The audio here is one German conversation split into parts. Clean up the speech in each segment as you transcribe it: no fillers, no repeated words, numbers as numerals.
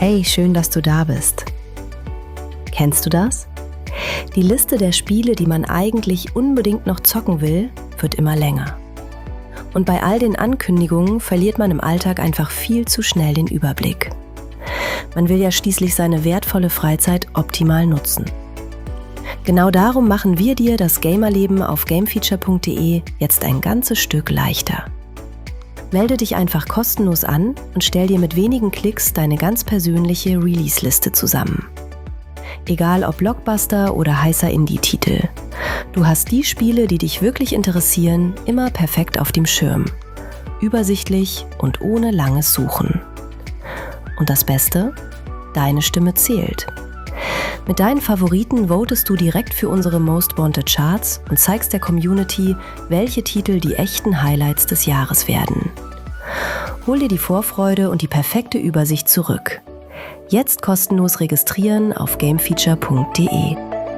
Hey, schön, dass du da bist. Kennst du das? Die Liste der Spiele, die man eigentlich unbedingt noch zocken will, wird immer länger. Und bei all den Ankündigungen verliert man im Alltag einfach viel zu schnell den Überblick. Man will ja schließlich seine wertvolle Freizeit optimal nutzen. Genau darum machen wir dir das Gamerleben auf gamefeature.de jetzt ein ganzes Stück leichter. Melde dich einfach kostenlos an und stell dir mit wenigen Klicks deine ganz persönliche Release-Liste zusammen. Egal ob Blockbuster oder heißer Indie-Titel. Du hast die Spiele, die dich wirklich interessieren, immer perfekt auf dem Schirm. Übersichtlich und ohne langes Suchen. Und das Beste? Deine Stimme zählt. Mit deinen Favoriten votest du direkt für unsere Most Wanted Charts und zeigst der Community, welche Titel die echten Highlights des Jahres werden. Hol dir die Vorfreude und die perfekte Übersicht zurück. Jetzt kostenlos registrieren auf gamefeature.de.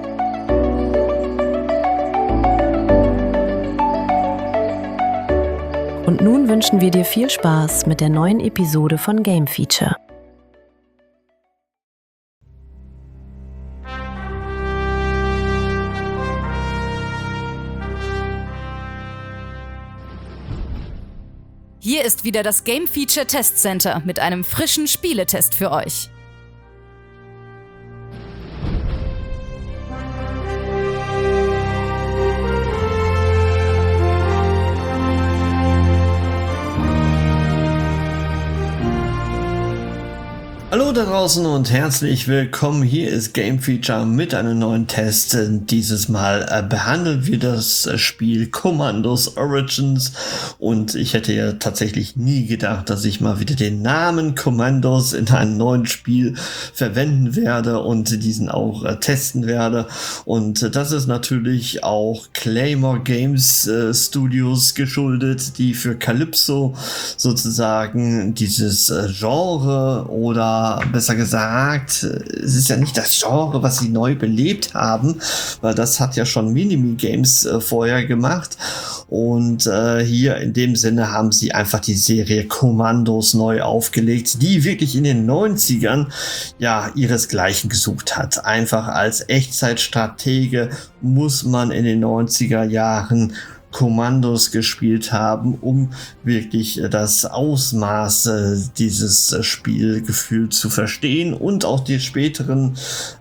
Und nun wünschen wir dir viel Spaß mit der neuen Episode von Game Feature. Hier ist wieder das Game Feature Test Center mit einem frischen Spieletest für euch. Hallo da draußen und herzlich willkommen. Hier ist Game Feature mit einem neuen Test. Dieses Mal behandeln wir das Spiel Commandos Origins und ich hätte ja tatsächlich nie gedacht, dass ich mal wieder den Namen Commandos in einem neuen Spiel verwenden werde und diesen auch testen werde. Und das ist natürlich auch Claymore Games Studios geschuldet, die für Calypso sozusagen dieses Genre oder besser gesagt, es ist ja nicht das Genre, was sie neu belebt haben, weil das hat ja schon Minimi-Games vorher gemacht und hier in dem Sinne haben sie einfach die Serie Commandos neu aufgelegt, die wirklich in den 90ern ja ihresgleichen gesucht hat. Einfach als Echtzeitstratege muss man in den 90er Jahren Commandos gespielt haben, um wirklich das Ausmaß dieses Spielgefühls zu verstehen und auch die späteren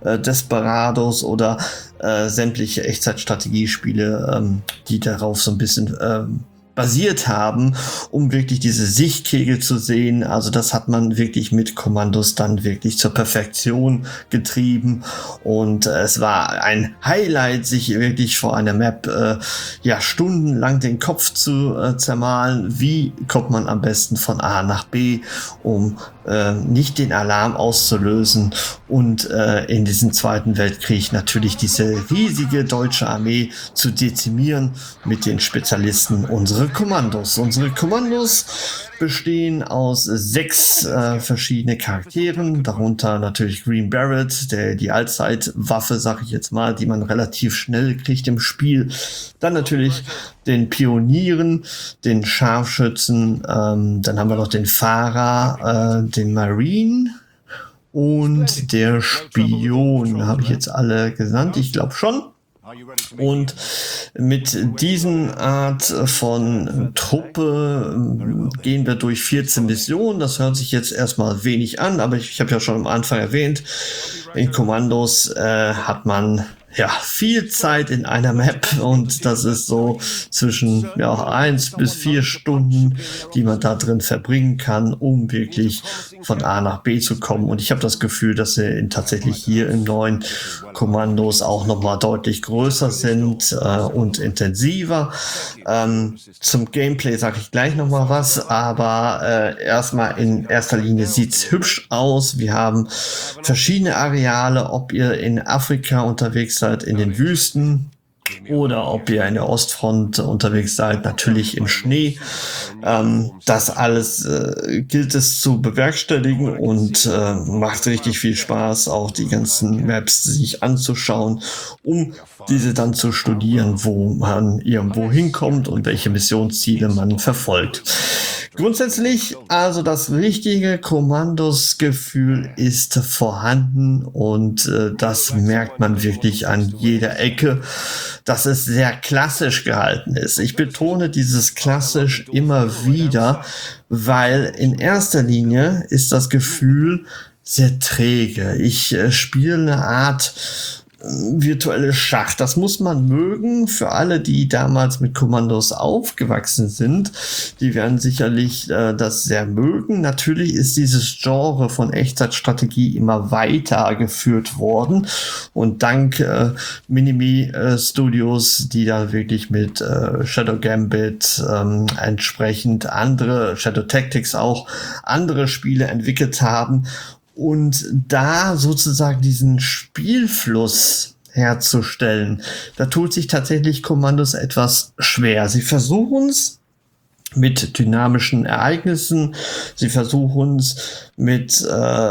Desperados oder sämtliche Echtzeitstrategiespiele, die darauf so ein bisschen basiert haben, um wirklich diese Sichtkegel zu sehen. Also das hat man wirklich mit Commandos dann wirklich zur Perfektion getrieben und es war ein Highlight, sich wirklich vor einer Map stundenlang den Kopf zu zermahlen. Wie kommt man am besten von A nach B, um nicht den Alarm auszulösen und in diesem Zweiten Weltkrieg natürlich diese riesige deutsche Armee zu dezimieren mit den Spezialisten unserer Commandos. Unsere Commandos bestehen aus 6 verschiedene Charakteren, darunter natürlich Green Beret, die Allzeitwaffe, sag ich jetzt mal, die man relativ schnell kriegt im Spiel. Dann natürlich den Pionieren, den Scharfschützen, dann haben wir noch den Fahrer, den Marine und der Spion. Habe ich jetzt alle genannt? Ich glaube schon. Und mit diesen Art von Truppe gehen wir durch 14 Missionen. Das hört sich jetzt erstmal wenig an, aber ich habe ja schon am Anfang erwähnt, in Commandos hat man viel Zeit in einer Map und das ist so zwischen 1 bis 4 Stunden, die man da drin verbringen kann, um wirklich von A nach B zu kommen. Und ich habe das Gefühl, dass sie tatsächlich hier im neuen Commandos auch nochmal deutlich größer sind und intensiver. Zum Gameplay sage ich gleich nochmal was, aber erstmal in erster Linie sieht's hübsch aus. Wir haben verschiedene Areale, ob ihr in Afrika unterwegs seid, in den Wüsten, oder ob ihr in der Ostfront unterwegs seid, natürlich im Schnee. Das alles gilt es zu bewerkstelligen und macht richtig viel Spaß, auch die ganzen Maps sich anzuschauen, um diese dann zu studieren, wo man irgendwo hinkommt und welche Missionsziele man verfolgt. Grundsätzlich, also das richtige Kommandosgefühl ist vorhanden und das merkt man wirklich an jeder Ecke, dass es sehr klassisch gehalten ist. Ich betone dieses klassisch immer wieder, weil in erster Linie ist das Gefühl sehr träge. Ich spiele eine Art virtuelle Schach. Das muss man mögen. Für alle, die damals mit Kommandos aufgewachsen sind, die werden sicherlich das sehr mögen. Natürlich ist dieses Genre von Echtzeitstrategie immer weiter geführt worden und dank Minimi Studios, die da wirklich mit Shadow Gambit entsprechend andere, Shadow Tactics auch, andere Spiele entwickelt haben. Und da sozusagen diesen Spielfluss herzustellen, da tut sich tatsächlich Kommandos etwas schwer. Sie versuchen es mit dynamischen Ereignissen, sie versuchen es mit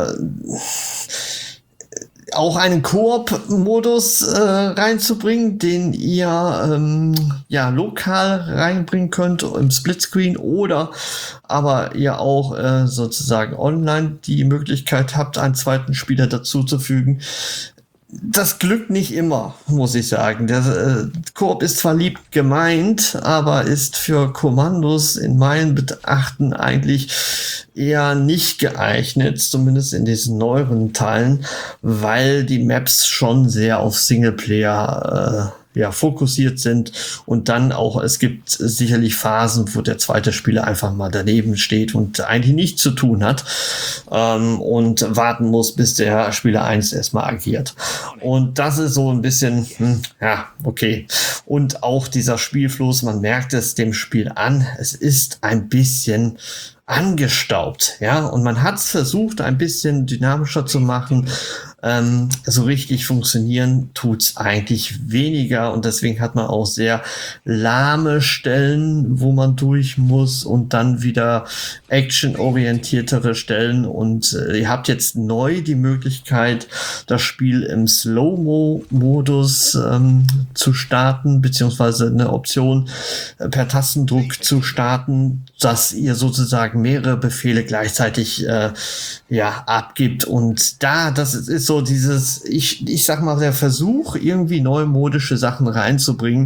auch einen Koop-Modus reinzubringen, den ihr lokal reinbringen könnt im Splitscreen oder aber ihr auch sozusagen online die Möglichkeit habt, einen zweiten Spieler dazuzufügen. Das glückt nicht immer, muss ich sagen. Der Koop ist zwar lieb gemeint, aber ist für Kommandos in meinen Betrachten eigentlich eher nicht geeignet, zumindest in diesen neueren Teilen, weil die Maps schon sehr auf Singleplayer fokussiert sind und dann auch, es gibt sicherlich Phasen, wo der zweite Spieler einfach mal daneben steht und eigentlich nichts zu tun hat und warten muss, bis der Spieler 1 erstmal agiert. Und das ist so ein bisschen, okay. Und auch dieser Spielfluss, man merkt es dem Spiel an, es ist ein bisschen angestaubt, ja, und man hat es versucht, ein bisschen dynamischer zu machen. So richtig funktionieren tut's eigentlich weniger und deswegen hat man auch sehr lahme Stellen, wo man durch muss und dann wieder actionorientiertere Stellen und ihr habt jetzt neu die Möglichkeit, das Spiel im Slow-Mo-Modus zu starten, beziehungsweise eine Option per Tastendruck zu starten, dass ihr sozusagen mehrere Befehle gleichzeitig abgibt und das ist so dieses, ich sag mal, der Versuch, irgendwie neumodische Sachen reinzubringen,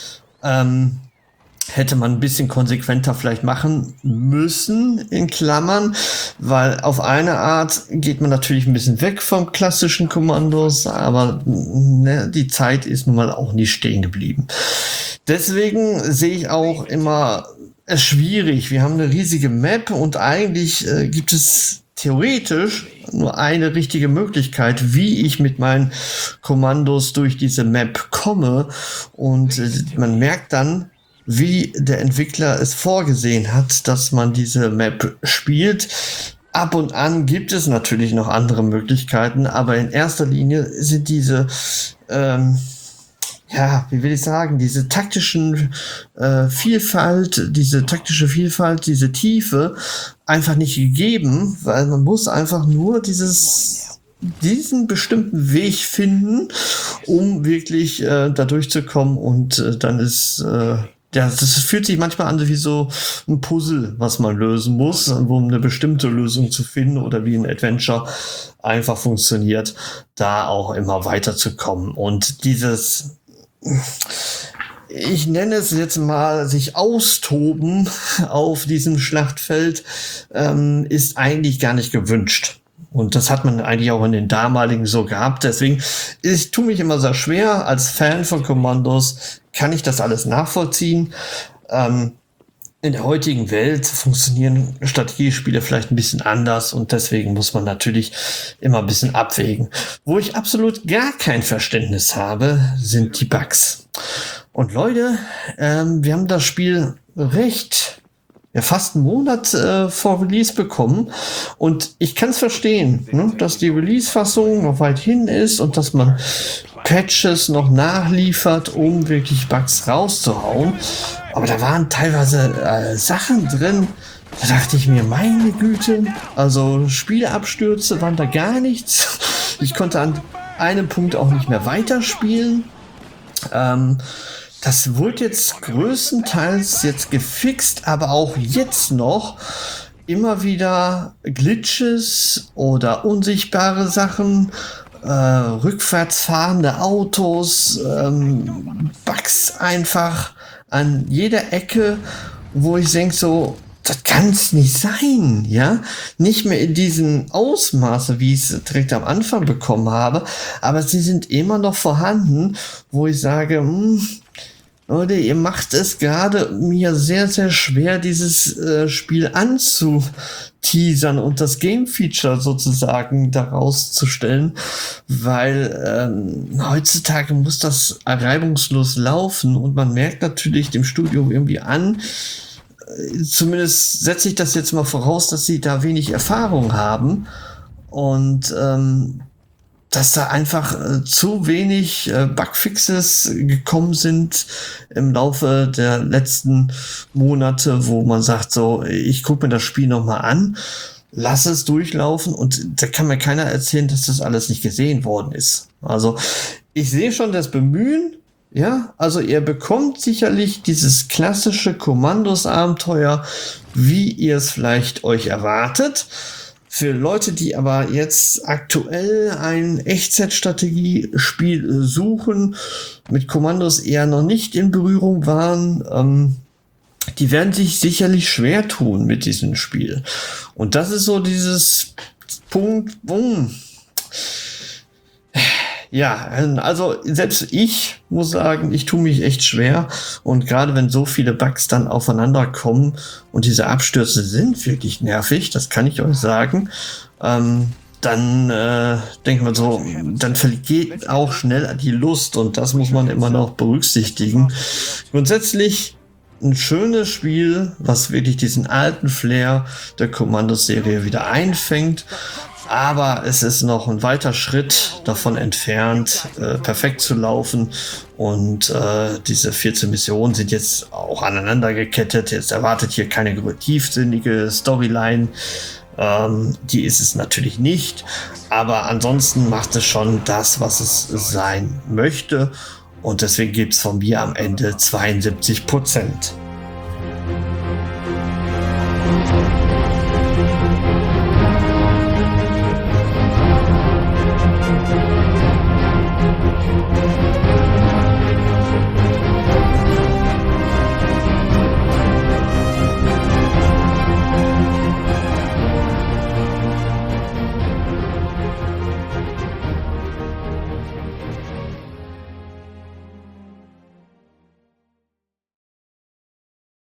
hätte man ein bisschen konsequenter vielleicht machen müssen, in Klammern, weil auf eine Art geht man natürlich ein bisschen weg vom klassischen Kommandos, aber die Zeit ist nun mal auch nicht stehen geblieben. Deswegen sehe ich auch immer es schwierig. Wir haben eine riesige Map und eigentlich gibt es theoretisch nur eine richtige Möglichkeit, wie ich mit meinen Kommandos durch diese Map komme und man merkt dann, wie der Entwickler es vorgesehen hat, dass man diese Map spielt. Ab und an gibt es natürlich noch andere Möglichkeiten, aber in erster Linie sind diese diese taktische Vielfalt, diese Tiefe einfach nicht gegeben, weil man muss einfach nur diesen bestimmten Weg finden, um wirklich da durchzukommen und dann ist das fühlt sich manchmal an wie so ein Puzzle, was man lösen muss, um eine bestimmte Lösung zu finden oder wie ein Adventure einfach funktioniert, da auch immer weiterzukommen. Und dieses, ich nenne es jetzt mal, sich austoben auf diesem Schlachtfeld, ist eigentlich gar nicht gewünscht. Und das hat man eigentlich auch in den damaligen so gehabt. Deswegen, ich tue mich immer sehr schwer. Als Fan von Kommandos kann ich das alles nachvollziehen. In der heutigen Welt funktionieren Strategiespiele vielleicht ein bisschen anders und deswegen muss man natürlich immer ein bisschen abwägen. Wo ich absolut gar kein Verständnis habe, sind die Bugs. Und Leute, wir haben das Spiel fast einen Monat vor Release bekommen und ich kann es verstehen, dass die Release-Fassung noch weit hin ist und dass man Patches noch nachliefert, um wirklich Bugs rauszuhauen. Aber da waren teilweise Sachen drin, da dachte ich mir, meine Güte, also Spielabstürze waren da gar nichts. Ich konnte an einem Punkt auch nicht mehr weiterspielen. das wurde jetzt größtenteils jetzt gefixt, aber auch jetzt noch immer wieder Glitches oder unsichtbare Sachen, rückwärts fahrende Autos, Bugs einfach an jeder Ecke, wo ich denke so, das kann es nicht sein, ja? Nicht mehr in diesem Ausmaße, wie ich es direkt am Anfang bekommen habe, aber sie sind immer noch vorhanden, wo ich sage, Leute, ihr macht es gerade mir sehr, sehr schwer, dieses Spiel anzuteasern und das Game-Feature sozusagen daraus zu stellen, weil heutzutage muss das reibungslos laufen und man merkt natürlich dem Studio irgendwie an, zumindest setze ich das jetzt mal voraus, dass sie da wenig Erfahrung haben und dass da einfach zu wenig Bugfixes gekommen sind im Laufe der letzten Monate, wo man sagt so, ich gucke mir das Spiel nochmal an, lass es durchlaufen und da kann mir keiner erzählen, dass das alles nicht gesehen worden ist. Also ich sehe schon das Bemühen, ja, also ihr bekommt sicherlich dieses klassische Kommandos-Abenteuer, wie ihr es vielleicht euch erwartet. Für Leute, die aber jetzt aktuell ein Echtzeit-Strategiespiel suchen, mit Kommandos eher noch nicht in Berührung waren, die werden sich sicherlich schwer tun mit diesem Spiel. Und das ist so dieses Punkt, ja, also selbst ich muss sagen, ich tue mich echt schwer und gerade wenn so viele Bugs dann aufeinander kommen und diese Abstürze sind wirklich nervig, das kann ich euch sagen, dann denkt man so, dann vergeht auch schnell die Lust und das muss man immer noch berücksichtigen. Grundsätzlich ein schönes Spiel, was wirklich diesen alten Flair der Kommandos-Serie wieder einfängt. Aber es ist noch ein weiter Schritt davon entfernt, perfekt zu laufen. Und diese 14 Missionen sind jetzt auch aneinander gekettet. Jetzt erwartet hier keine tiefsinnige Storyline. Die ist es natürlich nicht. Aber ansonsten macht es schon das, was es sein möchte. Und deswegen gibt es von mir am Ende 72%.